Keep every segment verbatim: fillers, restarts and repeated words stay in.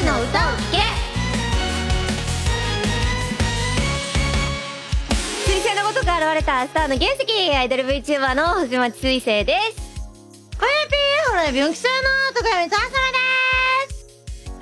ちの歌を聴け。彗星のごとく現れたスターの原石、アイドル VTuber の星町彗星です。 これピーホロライブよんき生の徳山さん様です。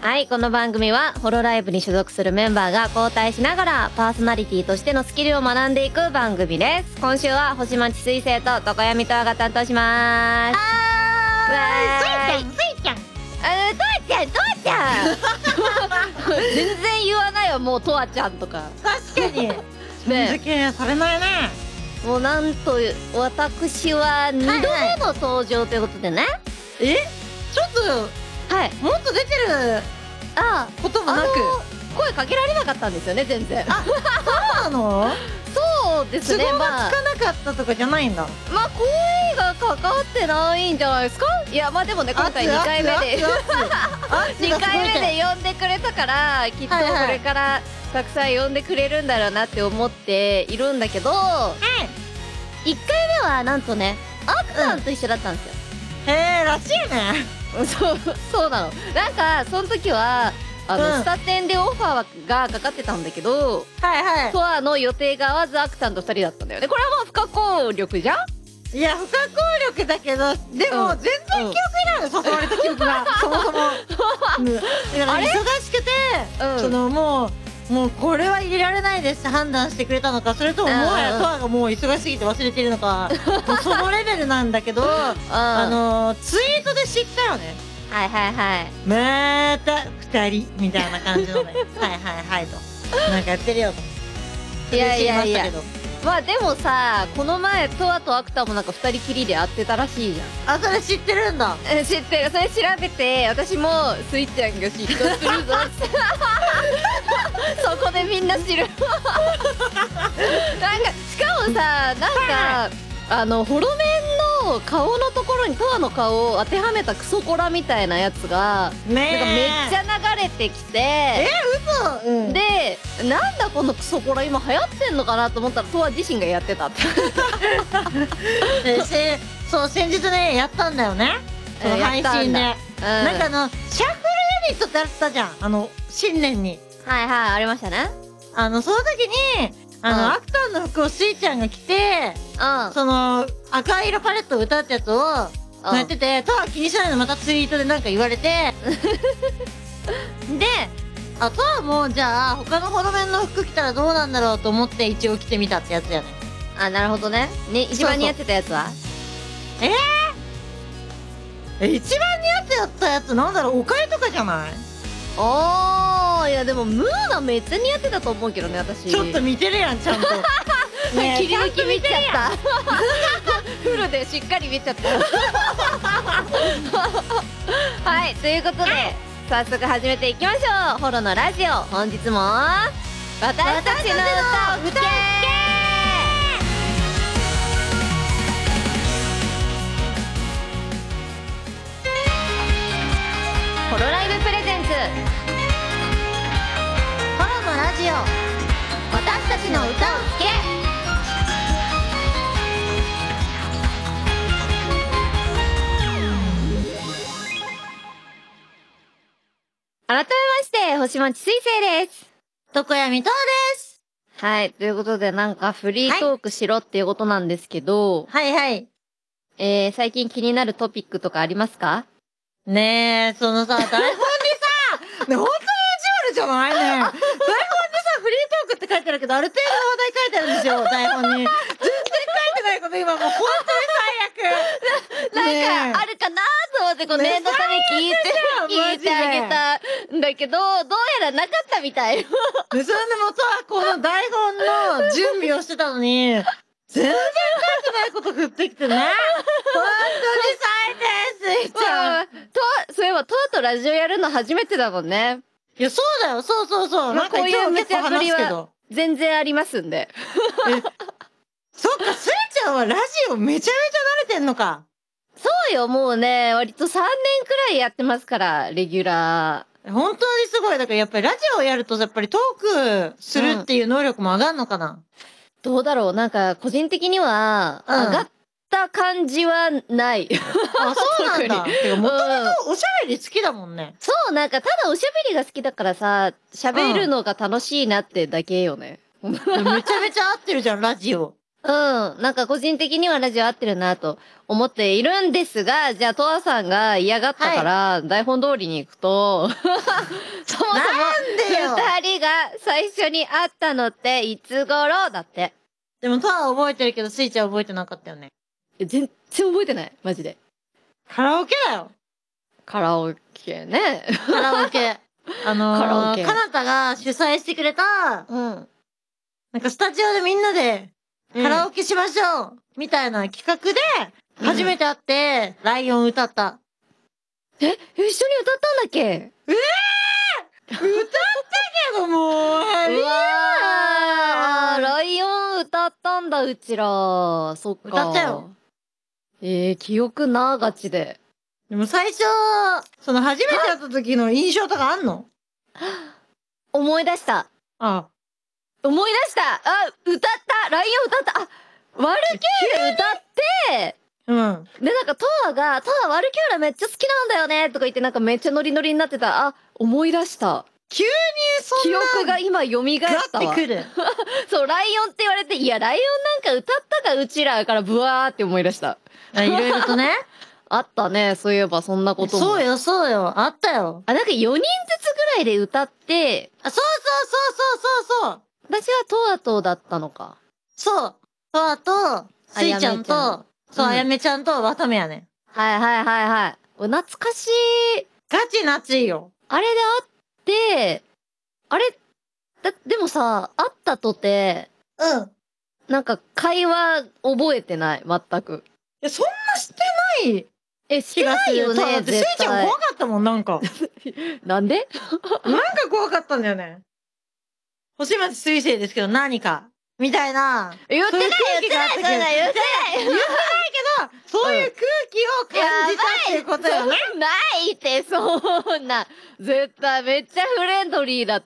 はい、この番組はホロライブに所属するメンバーが交代しながらパーソナリティとしてのスキルを学んでいく番組です。今週は星町彗星と徳山とが担当しまーす。 あー、スイちゃん、スイちゃん。 あの、とわちゃん、とわちゃん全然言わないわ、もうとわちゃんとか。 確かに。ねえ。付けされないね。 もうなんと、私はにどめの登場ということでね。 えちょっと、はい。もっと出てるあこともなく。 声かけられなかったんですよね、全然。 あ、そうなのそうですね。都合がつかなかったとかじゃないんだ。 まあ、声がかかってないんじゃないですか。いや、まあでもね、今回にかいめでにかいめで呼んでくれたから、きっとこれからたくさん呼んでくれるんだろうなって思っているんだけど、いっかいめはなんとね、アクさんと一緒だったんですよ。 へえ、らしいね。 そう、そうなの。なんか、その時は、あの、うん、スタテンでオファーがかかってたんだけど、はいはい。トアの予定が合わずアクタンとふたりだったんだよね。これはまあ不可抗力じゃん。 いや、不可抗力だけど、でも、うん、全然記憶にないの、誘われた記憶が。そもそも。うん、だから忙しくて、うん、そのもう、もうこれは入れられないですって判断してくれたのか、それとももはやトアがもう忙しすぎて忘れてるのか、もうそのレベルなんだけど、あの、ツイートで知ったよね。 はいはいはい。 また二人みたいな感じのね。はいはいはいと。なんかやってるよと。 いやいやいや。まあでもさ、この前トアとアクタもなんか二人きりで会ってたらしいじゃん。 あ、それ知ってるんだ。 知ってる。それ調べて、私もスイちゃんが嫉妬するぞってそこでみんな知るなんかしかもさ、なんかあのホロメンの顔のところにトアの顔を当てはめたクソコラみたいなやつがなんかめっちゃ流れてきて、 えー、嘘、うん、 で、なんだこのクソコラ今流行ってんのかなと思ったらトア自身がやってたってせそう先日ねやったんだよね、その配信で、うん、なんかあのシャッフルユニットってあったじゃん、あの新年に。はいはい、ありましたね。あのその時にあの、うん、アクターの服をスイちゃんが着て、うん、その赤色パレットを歌ったやつをやってて、トア気にしないのまたツイートでなんか言われてで、あ、トアもじゃあ他のホロメンの服着たらどうなんだろうと思って一応着てみたってやつやね。 あ、なるほどね。ね、一番似合ってたやつはえー、え、一番似合ってやったやつなんだろう、おかゆとかじゃない？ あー、いやでもムーナめっちゃ似合ってたと思うけどね、私。 ちょっと見てるやん、ちゃんとね、切り抜き見ちゃったフルでしっかり見ちゃったはい、ということで早速始めていきましょう。ホロのラジオ、本日も私たちの歌を聴け。ホロライブプレゼンツホロのラジオ、 私たちの歌を聴け。改めまして星町彗星です。 徳山とうです。 はい、ということでなんかフリートークしろっていうことなんですけど、 はいはい。 えー、最近気になるトピックとかありますか？ ねえ、そのさ、台本にさ、ね、本当に意地悪じゃないね。台本にさ、フリートークって書いてあるけど、ある程度の話題書いてあるんですよ、台本に。全然書いてないこと今もう本当に最悪。なんか、あるかなと思って、こう念のため聞いて、聞いてあげたんだけど、どうやらなかったみたい。で、 それでもさ、この台本の準備をしてたのに、全然書いてないこと振ってきてね。本当に最低すぎちゃう。 と、そういえば、とうとうラジオやるの初めてだもんね。 いや、そうだよ、そうそうそう。 まあ、こういう無茶ぶりは全然ありますんで。 え、そっか、スイちゃんはラジオめちゃめちゃ慣れてんのか。 そうよ、もうね、割とさんねんくらいやってますから、レギュラー。本当にすごい。だからやっぱりラジオをやると、やっぱりトークするっていう能力も上がるのかな。うん、 どうだろう、なんか、個人的には、上がった感じはない。 あ、そうなんだ。てか、もともとおしゃべり好きだもんね。 そう、なんかただおしゃべりが好きだからさ、喋るのが楽しいなってだけよね。 めちゃめちゃ合ってるじゃん、ラジオ。 うん。なんか個人的にはラジオ合ってるなと思っているんですが、じゃあ、トアさんが嫌がったから、台本通りに行くと、そもそも、二人が最初に会ったのっていつ頃だって。 でもトアは覚えてるけど、スイちゃん覚えてなかったよね。 全然覚えてない。マジで。 カラオケだよ。 カラオケね。 カラオケ。あのー、カラオケ。かなたが主催してくれた、うん。なんかスタジオでみんなで、カラオケしましょう、うん、みたいな企画で、初めて会って、うん、ライオン歌った。 え、一緒に歌ったんだっけ？ええー、歌ったけどもう、うわー、ライオン歌ったんだ、うちら。そっか。 歌ったよ。 えー、記憶な、ガチで。 でも最初、その初めて会った時の印象とかあんの？ 思い出した。ああ。思い出した。あ、歌ったライオン歌ったあ、ワルキューレ歌ってうん。で、なんか、トアが、トアワルキューレめっちゃ好きなんだよねとか言って、なんかめっちゃノリノリになってた。あ、思い出した。 急にそんな記憶が今蘇ったわ。ってくる。そう、ライオンって言われて、いや、ライオンなんか歌ったか、うちらからブワーって思い出した。 いろいろとね。 あったね、そういえばそんなことも。 そうよ、そうよ、あったよ。 あ、なんかよにんずつぐらいで歌って、 あ、そうそうそうそうそうそう。 私はトアとだったのか。 そう。トアと、スイちゃんと、そう、あやめちゃんとワタメやね。 はいはいはいはい。懐かしい。 ガチ夏いよ。 あれで会って、あれ、だ、でもさ、会ったとて、 うん。 なんか会話覚えてない、全く。 いや、そんなしてない。 え、してないよね。 だってスイちゃん怖かったもん、なんか。 なんでなんか怖かったんだよね。星町水星ですけど何か。みたいな。 言ってない言ってない言ってない言ってない言ってないけど、そういう空気を感じたっていうことよね。 ないって、そんな。絶対めっちゃフレンドリーだって。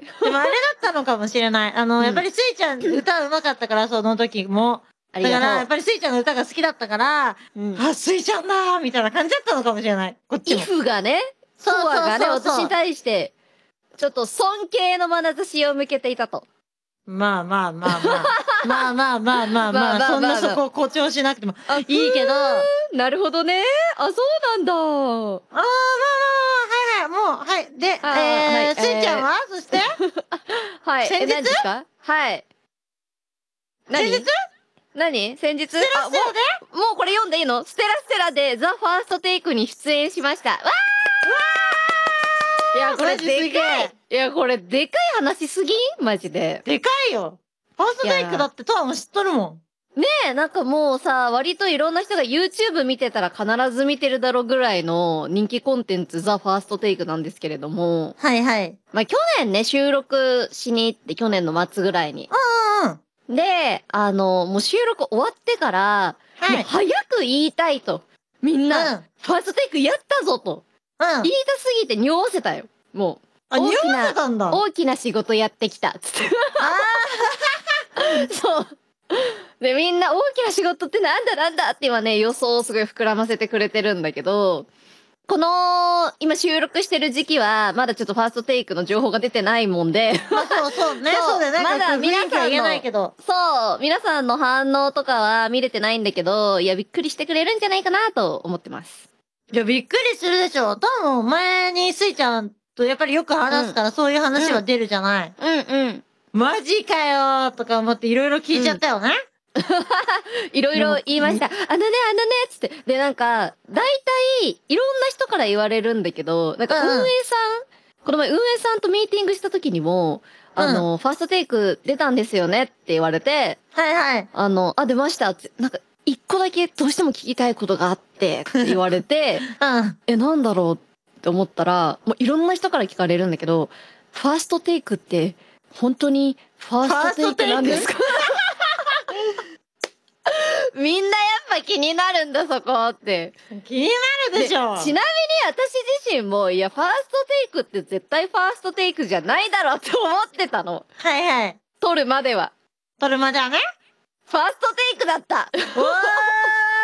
でもあれだったのかもしれない。あの、やっぱりスイちゃん歌うまかったから、その時も。だから、やっぱりスイちゃんの歌が好きだったから、あ、スイちゃんだーみたいな感じだったのかもしれない。こっちも。 イフがね、ソアがね、私に対して、ちょっと尊敬の眼差しを向けていたと。 まあまあまあまあ。まあまあまあまあまあ、そんなそこを誇張しなくてもいいけど。 なるほどね。あ、そうなんだ。ああ、まあまあまあ、はいはい、もう、はい。で、えー、スイちゃんはそしてはい。 先日何ですか？はい。 先日何先日ステラステラでもうこれ読んでいいの？ステラステラでザ・ファーストテイクに出演しました。わーいや、これでかい。いや、これでかい話すぎん？マジで。 でかいよ。ファーストテイクだってトアも知っとるもん。ねえ、なんかもうさ、割といろんな人が YouTube 見てたら必ず見てるだろうぐらいの人気コンテンツザ・ファーストテイクなんですけれども。 はいはい。 まあ去年ね、収録しに行って、去年の末ぐらいに。 うんうん。 で、あの、もう収録終わってから、はい、もう早く言いたいと。みんな、うん、ファーストテイクやったぞと。うん。言いたすぎて匂わせたよ。もう。 あ、匂わせたんだ。 大きな仕事やってきた。つって。ああそう。で、みんな大きな仕事ってなんだなんだって今ね、予想をすごい膨らませてくれてるんだけど、この、今収録してる時期は、まだちょっとファーストテイクの情報が出てないもんで。 まあそうそうね、そうだよね。 まだ皆さん言えないけど。 そう、皆さんの反応とかは見れてないんだけど、いや、びっくりしてくれるんじゃないかなと思ってます。 いや、びっくりするでしょ。多分前にスイちゃんとやっぱりよく話すから、そういう話は出るじゃない。 うん、うん、うん。 マジかよーとか思っていろいろ聞いちゃったよね。 いろいろ言いました。あのね、あのね、つって。で、なんか、大体、いろんな人から言われるんだけど、なんか運営さん、うん、この前運営さんとミーティングした時にも、あの、うん、ファーストテイク出たんですよねって言われて、 はいはい。 あの、あ、出ましたって、なんか、一個だけどうしても聞きたいことがあってって言われて、うん、え、なんだろうって思ったら、もういろんな人から聞かれるんだけど、ファーストテイクって、本当にファーストテイクなんですか？みんなやっぱ気になるんだそこって。 気になるでしょ。 ちなみに私自身も、いや、ファーストテイクって絶対ファーストテイクじゃないだろうって思ってたの。 はいはい。 撮るまでは。 撮るまではね。 ファーストテイクだった。 おー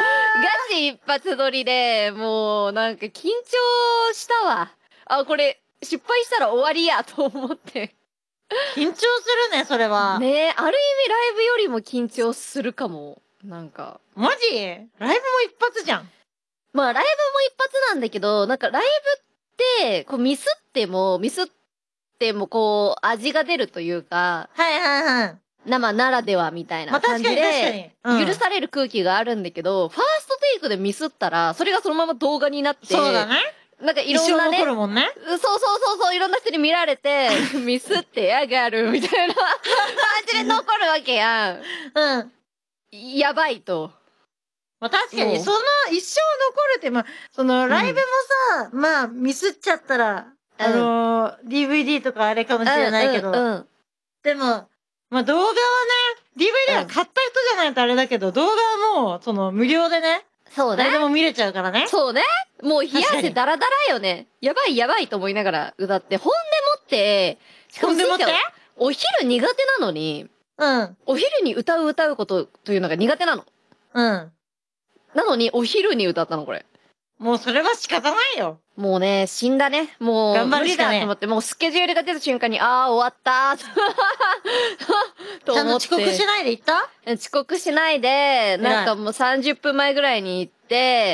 時一発撮りで、もうなんか緊張したわ。あ、これ失敗したら終わりやと思って。 緊張するね、それは。 ねえ、ある意味ライブよりも緊張するかも。なんか。 マジ？ライブも一発じゃん。 まあライブも一発なんだけど、なんかライブって、こうミスっても、ミスってもこう味が出るというか。 はいはいはい。 生ならではみたいな感じで、許される空気があるんだけど、ファーストテイクでミスったら、それがそのまま動画になって、 そうだね。 なんかいろんなね、 一生残るもんね。 そうそうそうそう、いろんな人に見られて、ミスってやがるみたいな感じで残るわけやん。 うん。 やばいと。 まあ確かに、その一生残るって、まあ、そのライブもさ、うん、まあミスっちゃったら、うん、あのー、ディーブイディー とかあれかもしれないけど、うんうんうん、でも、まあ動画はね、ディーブイディー は買った人じゃないとあれだけど、動画はもう、その無料でね、そうね。誰でも見れちゃうからね。そうね。もう冷や汗ダラダラよね。やばいやばいと思いながら歌って、本でもって、しかも本でもってお昼苦手なのに、うん。お昼に歌う歌うことというのが苦手なの。うん。なのにお昼に歌ったのこれ。もうそれは仕方ないよ。もうね、死んだね。もう、無理だと思って、もうスケジュールが出た瞬間に、ああ、終わったーと思って。ちゃんと遅刻しないで行った？遅刻しないで、なんかもうさんじゅっぷんまえぐらいに行って、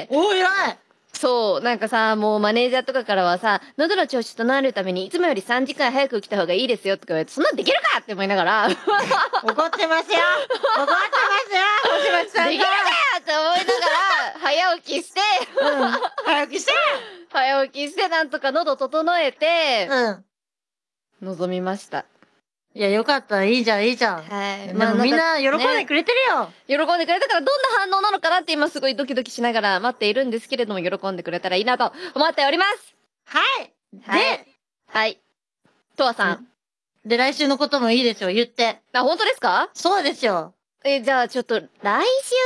おー、偉い！そう、なんかさ、もうマネージャーとかからはさ、喉の調子整えるためにいつもよりさんじかん早く来た方がいいですよとか言われて、そんなんできるかって思いながら。怒ってますよ怒ってますよ星町さんができるかって思いながら、早起きして、うん、早起きして早起きして、なんとか喉整えて、うん。臨みました。いや、よかった。いいじゃん、いいじゃん。はい。まあ、みんな喜んでくれてるよ、ね。喜んでくれたから、どんな反応なのかなって今すごいドキドキしながら待っているんですけれども、喜んでくれたらいいなと思っております。はい。はい。で、はい。とわさん。で、来週のこともいいですよ、言って。あ、本当ですか？そうですよ。え、じゃあちょっと、来週、はい。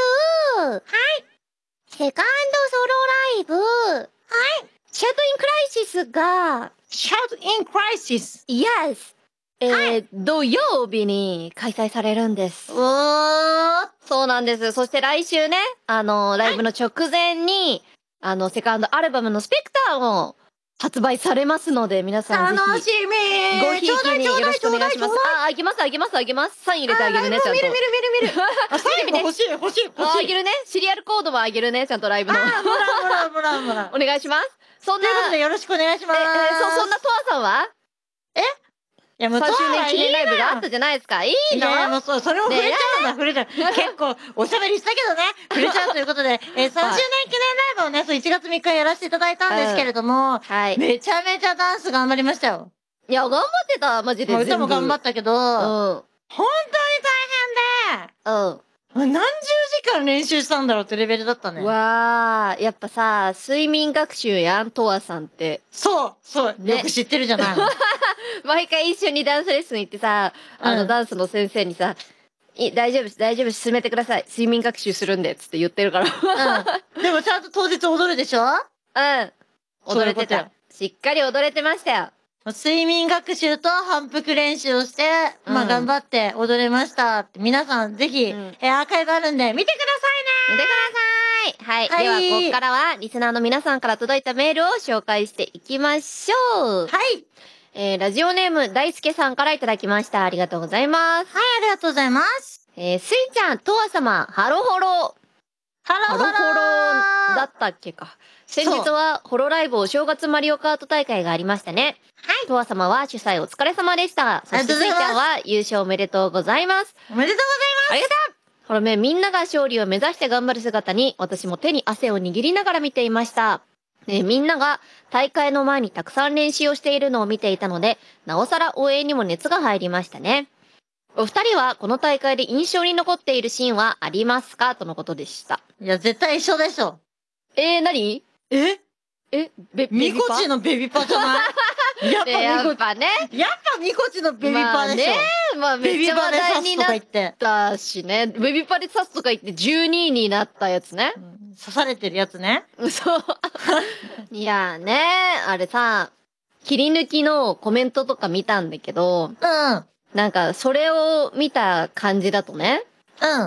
セカンドソロライブ、はい。シャウトインクライシスが、シャウトインクライシス Yes! えー、はい、土曜日に開催されるんです。おー。そうなんです。そして来週ね、あの、ライブの直前に、はい、あの、セカンドアルバムのスペクターも発売されますので、皆さんぜひ。楽しみごひいきによろしくお願いします。あ、あげます、あげます、あげます。サイン入れてあげるね、ちゃんと。見る見る見る見る。あ、サインも欲しい、欲しい、欲しい。あ、あげるね。シリアルコードもあげるね、ちゃんとライブの。あ、もらうもらうもらうもらう。お願いします。そんな。ということでよろしくお願いします。え、え、そ、そんなトアさんはえいや、もうさんしゅうねん記念ライブがあったじゃないですか。いいの？いや、もうそう、それを触れちゃうんだ、触れちゃう。結構、おしゃべりしたけどね、触れちゃうということで、えー、さんしゅうねん記念ライブをね、そういちがつみっかやらせていただいたんですけれども、はい。めちゃめちゃダンス頑張りましたよ。いや、頑張ってた、マジで。歌も頑張ったけど、うん。本当に大変で、うん。何十時間練習したんだろうってレベルだったね。わー、やっぱさ、睡眠学習やん、とわさんって。そうそう、ね、よく知ってるじゃないの。毎回一緒にダンスレッスン行ってさ、あの、うん、ダンスの先生にさ、い大丈夫です、大丈夫です、進めてください。睡眠学習するんで、つって言ってるから。うん。でもちゃんと当日踊るでしょ？うん。踊れてた。しっかり踊れてましたよ。睡眠学習と反復練習をして、うん、まあ頑張って踊れましたって。皆さんぜひ、うん、えアーカイブあるんで見てくださいね。見てください。はい。はい、では、ここからはリスナーの皆さんから届いたメールを紹介していきましょう。はい。えー、ラジオネーム大輔さんからいただきました。ありがとうございます。はい、ありがとうございます。えー、スイちゃん、とわ様、ハロホロ。ハロホロだったっけか。先日はホロライブお正月マリオカート大会がありましたね。はい。とわ様は主催お疲れ様でした。そしてスイちゃんは優勝おめでとうございます。おめでとうございます。ありがとう。ほらね、みんなが勝利を目指して頑張る姿に、私も手に汗を握りながら見ていました。ね、みんなが大会の前にたくさん練習をしているのを見ていたので、なおさら応援にも熱が入りましたね。お二人はこの大会で印象に残っているシーンはありますかとのことでした。いや、絶対一緒でしょ。えー、何？ええベミコチのベビパじゃないやっぱやっぱね。やっぱミコチのベビパでしょ。まあね。まあめっちゃ話題になったしね。ベビパで刺すとか言ってじゅうにいになったやつね。うん、刺されてるやつね。そう。いやね、あれさ、切り抜きのコメントとか見たんだけど、うん。なんかそれを見た感じだとね。うん。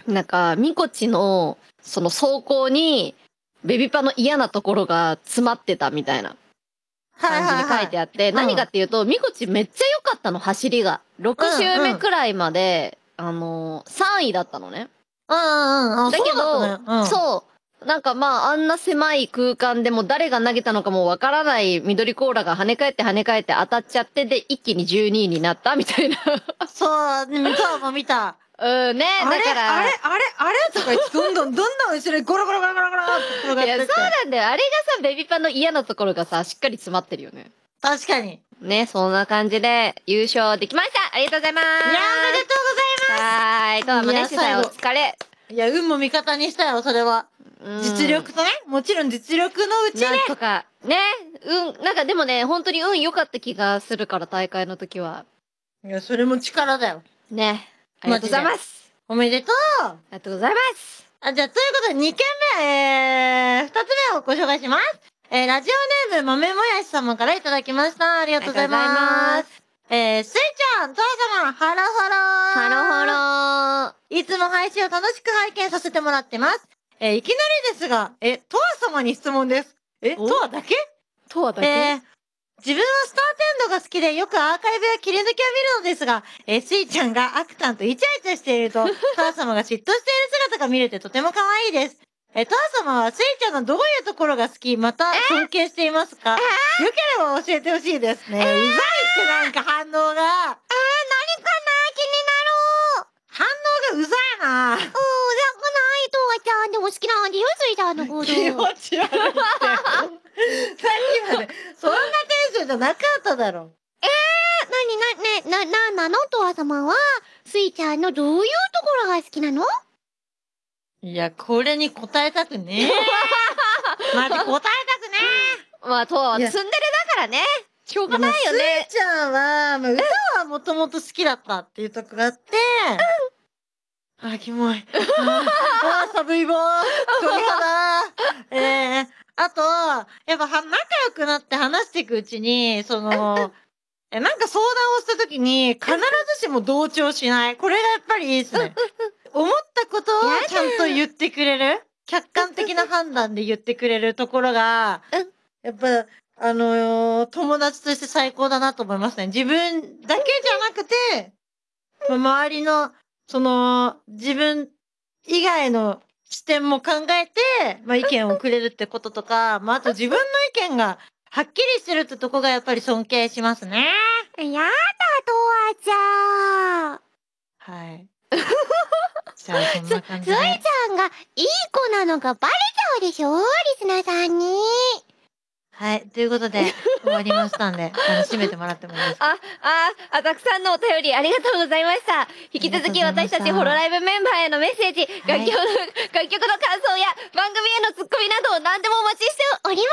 なんか、みこちの、その走行に、ベビパの嫌なところが詰まってたみたいな感じに書いてあって、何かっていうと、みこちめっちゃ良かったの、走りが。ろく周目くらいまで、あのー、さんいだったのね。 うんうんうん。 だけど、 そうだったね、うん、 そう。なんかまあ、あんな狭い空間でも誰が投げたのかもわからない緑コーラが跳ね返って跳ね返って当たっちゃって、で、一気にじゅうにいになったみたいな。 そう、見たも見た。 うんね、だから。 あれあれあれとか言って、どんどんどんどん後ろにゴロゴロゴロゴロゴロって転がってて。 いや、そうなんだよ。あれがさ、ベビパの嫌なところがさ、しっかり詰まってるよね。 確かに。 ね、そんな感じで優勝できました。ありがとうございます。いや、 おめでとうございます。 はーい。とは、マネッシュさんお疲れ。 いや、運も味方にしたよ、それは。実力とね、もちろん実力のうちね。 なんとか、ね、うん、なんかでもね、本当に運良かった気がするから、大会の時は。 いや、それも力だよ。 ね。ありがとうございます。 おめでとう。 ありがとうございます。 あ、じゃあ、ということで、にけんめ、えー、ふたつめをご紹介します。えー、ラジオネーム、豆もやし様からいただきました。ありがとうございます。えー、スイちゃん、トア様、ハロハロー。 ハロハロー。いつも配信を楽しく拝見させてもらってます。えー、いきなりですが、え、トア様に質問です。え、トアだけトアだけえー、自分はスターテンドが好きでよくアーカイブや切り抜きを見るのですが、えー、スイちゃんがアクタンとイチャイチャしていると、トア様が嫉妬している姿が見れてとても可愛いです。えー、トア様はスイちゃんのどういうところが好き、また尊敬していますか？よければ教えてほしいですね。うざいってなんか反応が。えー、何かな？気になる。反応がうざいな。うん、うざくない。トアちゃんでも好きなんでよ、スイちゃんのこと。気持ち悪いって。さっきまで、そんなテンションじゃなかっただろ。えー、なにな、ね、な、なんなのトア様は、スイちゃんのどういうところが好きなの？いや、これに答えたくねえ。マジ答えたくねえ。まあ、トアはツンデレだからね。しょうがないよね。 スイちゃんは、まあ、歌はもともと好きだったっていうとこがあって、うん、あ、キモい。あ、寒いぼー。鳥肌。えー、あと、やっぱは、仲良くなって話していくうちに、その、え、なんか相談をしたときに、必ずしも同調しない。これがやっぱりいいですね。思ったことをちゃんと言ってくれる。客観的な判断で言ってくれるところが、やっぱ、あのー、友達として最高だなと思いますね。自分だけじゃなくて、周りの、その、自分以外の視点も考えて、まあ、意見をくれるってこととか、まあ、あと自分の意見がはっきりしてるってとこがやっぱり尊敬しますね。やだ、トアちゃん。はい。じゃあ、そんな感じで。スイちゃんがいい子なのがバレちゃうでしょ、リスナーさんに。はい。ということで、終わりましたんで、あの、締めてもらってもいいですか？ あ、あ、あ、たくさんのお便りありがとうございました。引き続き私たちホロライブメンバーへのメッセージ、はい、楽曲の、楽曲の感想や番組へのツッコミなど何でもお待ちしております。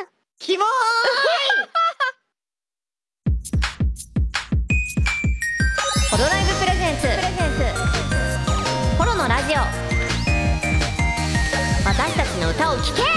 キモーいホロライブプレゼンツ、プレゼンツ、ホロのラジオ。私たちの歌を聴け。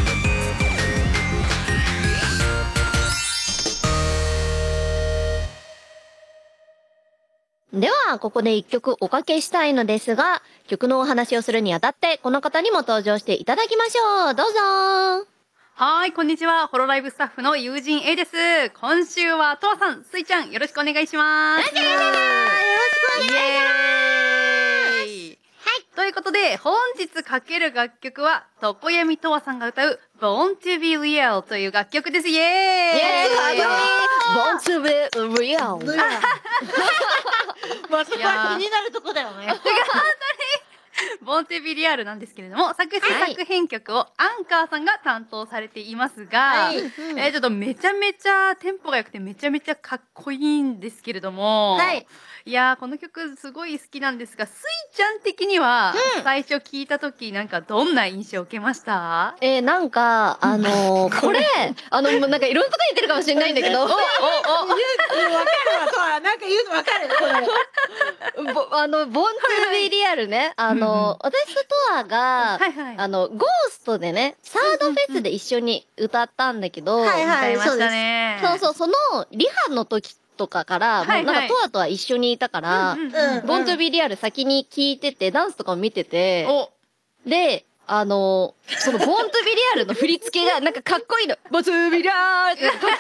では、ここで一曲おかけしたいのですが、曲のお話をするにあたって、この方にも登場していただきましょう。どうぞ。 はい、こんにちは。ホロライブスタッフの友人 A です。今週はトアさん、スイちゃん、よろしくお願いします。よろしくお願いします。 よろしくお願いします。 はい。ということで、本日かける楽曲は、とこやみとわさんが歌う、Born to be Real という楽曲です。イエーイ。 イエーイ。Born to be Real。 まあ、そこは気になるとこだよね。 本当に。ボンテビリアルなんですけれども、作詞作編曲をアンカーさんが担当されていますが、はい、えー、ちょっとめちゃめちゃテンポが良くてめちゃめちゃかっこいいんですけれども、はい、いやーこの曲すごい好きなんですが、スイちゃん的には最初聞いた時なんかどんな印象を受けました？ えー、なんかあのー、これあのなんかいろんなこと言ってるかもしれないんだけど、おおおわかるわとはなんか言うのわかるこれ。 あのボンツービーリアルね、あの、うん、私とトアが、はいはい、あのゴーストでねサードフェスで一緒に歌ったんだけど、 はいはい、 歌いましたね。 そうそう、そのリハの時ととかから、もうなんかトアとは一緒にいたから、ボントゥビリアル先に聞いてて、ダンスとかも見てて、で、あの、そのボントゥビリアルの振り付けがなんかかっこいいの。ボントゥビリアルってかっこいい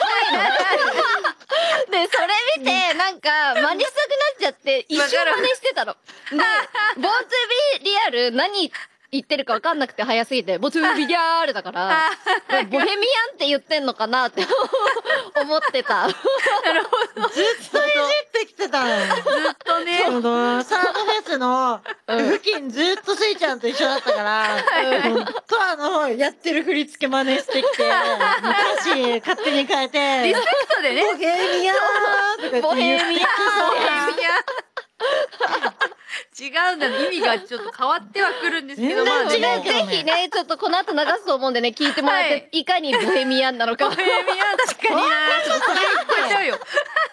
の。で、それ見て、なんか真似したくなっちゃって、一生真似してたの。で、ボントゥビリアル何言ってるか分かんなくて早すぎて、ボントゥビリアルだから、ボヘミアンって言ってんのかなって思ってた。なるほど。ずっといじってきてたの。ずっとね。 その、サードフェスの付近ずっとスイちゃんと一緒だったから、トアのやってる振り付け真似してきて、歌詞勝手に変えて、 リスペクトでね。 ボヘミアンとか言って。ボヘミアン。ボヘミアン。 違うんだね。意味がちょっと変わってはくるんですけど、まあぜひね、ちょっとこの後流すと思うんでね、聞いてもらって、いかにボヘミアンなのか。 ボヘミアン確かにな。ちょっとそれ聞こえちゃうよ。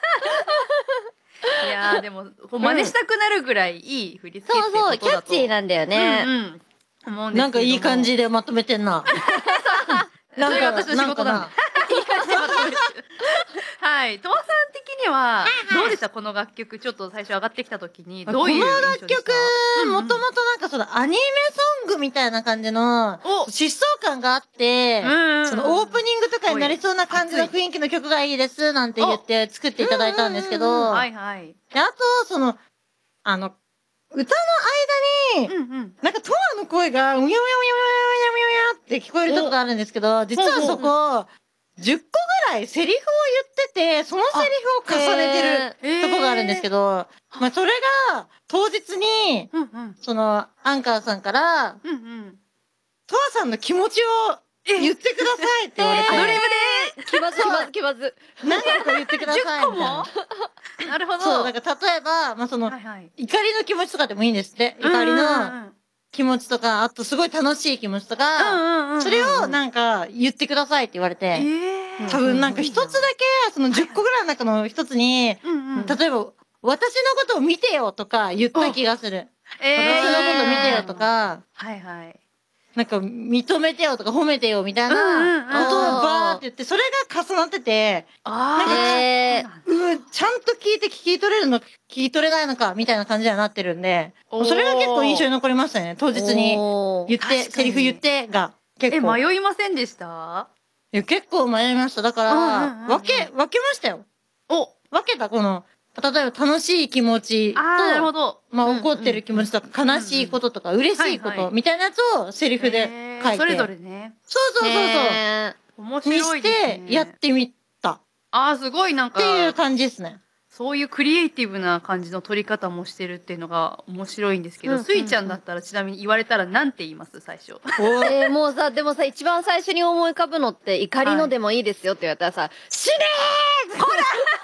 いやーでも真似したくなるぐらいいい振り付けってことだと。 そうそう、キャッチーなんだよね。 なんかいい感じでまとめてんな。 それが私の仕事なんで。いい感じでまとめる。はい、トワさん的にはどうでした、この楽曲。ちょっと最初上がってきた時にどういう印象でした？ この楽曲もともとなんかそのアニメソングみたいな感じの疾走感があって、そのオープニングとかになりそうな感じの雰囲気の曲がいいですなんて言って作っていただいたんですけど、 はいはい。 であとそのあの歌の間になんかトワの声がうやうやうやうやうやうやって聞こえるとこがあるんですけど、実はそこじゅっこぐらいセリフを言ってて、そのセリフを重ねてるとこがあるんですけど、まあそれが当日に、そのアンカーさんから、トワさんの気持ちを言ってくださいって言われて。 アドリブで気まず気まず気まず。 何個か言ってくださいみたいな。 なるほど。 そう、だから例えば、まあその、怒りの気持ちとかでもいいんですって。怒りの気持ちとか、あとすごい楽しい気持ちとか、それをなんか言ってくださいって言われて、多分なんか一つだけ、そのじゅっこぐらいの中の一つに、例えば、私のことを見てよとか言った気がする。私のこと見てよとか、 はいはい。 なんか認めてよとか褒めてよみたいなことをバーって言って、それが重なってて、なんか、うん、ちゃんと聞いて聞き取れるの、聞き取れないのかみたいな感じにはなってるんで、それが結構印象に残りましたね。当日に言って、セリフ言ってが結構。 え、迷いませんでした？ いや、結構迷いました。だから、分け、分けましたよ。お、分けたこの、例えば楽しい気持ちと、まあ怒ってる気持ちとか悲しいこととか嬉しいことみたいなやつをセリフで書いて。 それぞれね。 そうそうそうそう。 面白いですね。 にしてやってみた。 ああ、すごいなんか。 っていう感じですね。 そういうクリエイティブな感じの撮り方もしてるっていうのが面白いんですけど、スイちゃんだったらちなみに言われたらなんて言います最初。 えー、もうさ、でもさ、一番最初に思い浮かぶのって怒りのでもいいですよって言われたらさ、死ねーほら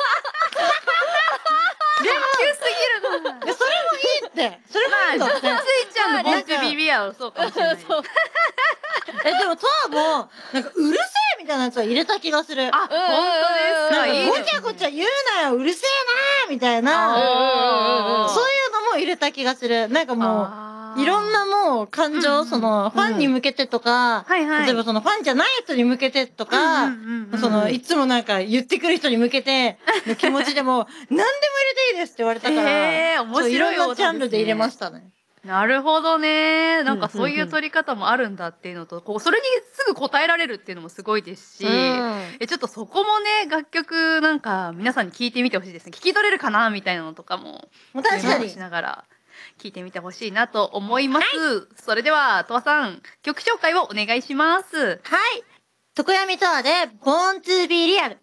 急すぎるな。 それもいいって。それもいいんだって。スイちゃんのボンチビビアはそうかもしれない。 え、でもトアも、なんかうるせえみたいなやつは入れた気がする。 あ、本当ですか。 なんかごちゃごちゃ言うなよ、うるせえなーみたいな。そういうのも入れた気がする。なんかもう、いろんなもう感情、その、ファンに向けてとか、例えばそのファンじゃない人に向けてとか、その、いつもなんか言ってくる人に向けての気持ちでも、何でも入れていいですって言われたから、 えー、面白い。 いろんなジャンルで入れましたね。 なるほどね。なんかそういう撮り方もあるんだっていうのと、こう、それにすぐ答えられるっていうのもすごいですし、え、ちょっとそこもね、楽曲なんか皆さんに聞いてみてほしいですね。聞き取れるかなみたいなのとかも、 確かにしながら聞いてみてほしいなと思います。はい、それでは、とわさん、曲紹介をお願いします。 はい。常闇とわで、Born to be Real。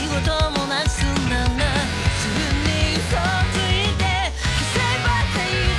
Say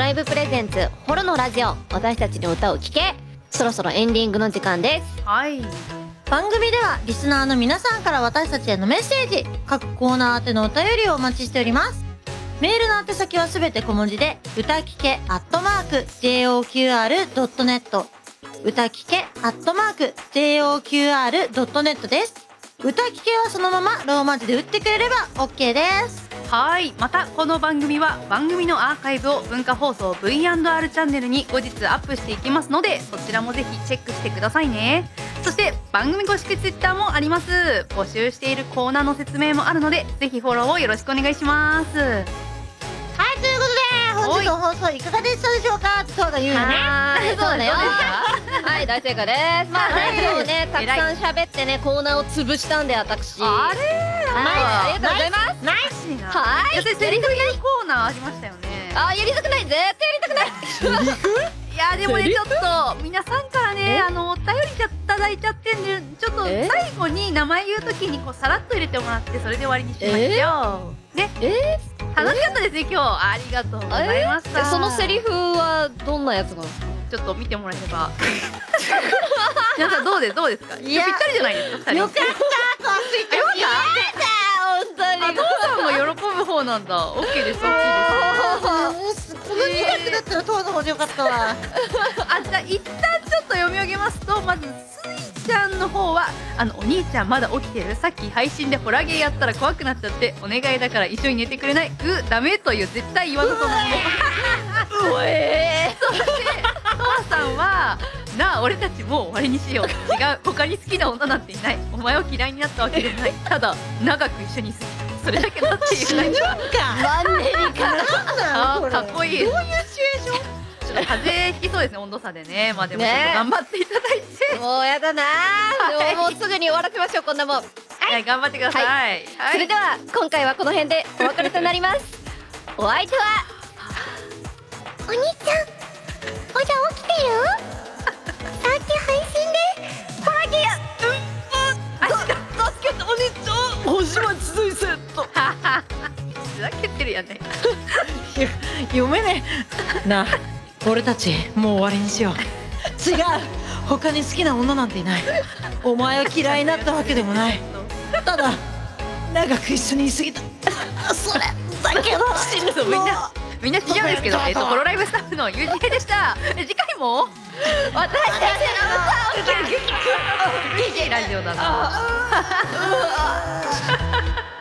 ライブプレゼンツホロのラジオ、私たちの歌を聴け。そろそろエンディングの時間です。 はい。 番組ではリスナーの皆さんから私たちへのメッセージ、各コーナー宛てのお便りをお待ちしております。メールの宛先はすべて小文字で、歌聞けアットマーク ジェイオーキューアールドットネット、歌聞けアットマーク ジェイオーキューアールドットネット です。歌聞けはそのままローマ字で打ってくれれば OK です。 はい。またこの番組は番組のアーカイブを文化放送 ブイアンドアール チャンネルに後日アップしていきますので、そちらもぜひチェックしてくださいね。そして番組公式ツイッターもあります。募集しているコーナーの説明もあるので、ぜひフォローをよろしくお願いします。 はい、ということで本日の放送いかがでしたでしょうか。そうだ言うよね。 はい、そうだよ。はい、大正解です。まあね、今日ね、たくさん喋ってね、コーナーを潰したんで、私。 あれありがとうございます。 ナイス。 はい。 いや、セリフ言うコーナーありましたよね。 あ、やりたくない。絶対やりたくない。 セリフ？いや、でもね、ちょっと皆さんからね、あのお便りいただいちゃってんで、ちょっと最後に名前言うときにこうさらっと入れてもらって、それで終わりにしましたよ。ね。 えー、楽しかったですね、今日。ありがとうございました。 そのセリフはどんなやつなんですか？ ちょっと見てもらえれば。皆さんどうですどうですか？いや、ぴったりじゃないですか。 よかった。 よかった。 本当に。 お父さんも喜ぶ方なんだ。オッケーです。オッケーです。 この企画だったら父の方でよかったわ。 あ、じゃあ一旦ちょっと読み上げますと、まずスイちゃんの方は、あのお兄ちゃんまだ起きてる。さっき配信でホラゲーやったら怖くなっちゃって、お願いだから一緒に寝てくれない？うダメという絶対言わざとのもの。うえー。そして父さんは、なあ俺たちもう終わりにしよう。違う、他に好きな女なんていない。お前を嫌いになったわけでもない。ただ長く一緒に過ぎた。それだけだっていう。なんかマンネリか。 あ、かっこいい。どういうシチュエーション？ちょっと風邪ひきそうですね、温度差でね。まあでもちょっと頑張っていただいて。 もうやだな。でももうすぐに終わらせましょう、こんなもん。 はい、頑張ってください。 それでは今回はこの辺でお別れとなります。お相手はお兄ちゃん、おじゃ起きてる？さっき配信でホラゲや。 助けてお兄ちゃん。星町水セット。ふざけてるやね。 読めねえなあ、俺たちもう終わりにしよう。違う、他に好きな女なんていない。お前を嫌いになったわけでもない。ただ長く一緒にいすぎた。それだけどみんなみんな違うんですけど、えっとホロライブスタッフのゆうじへでした。次回も私たちの歌を聴く ディージェー ラジオだな。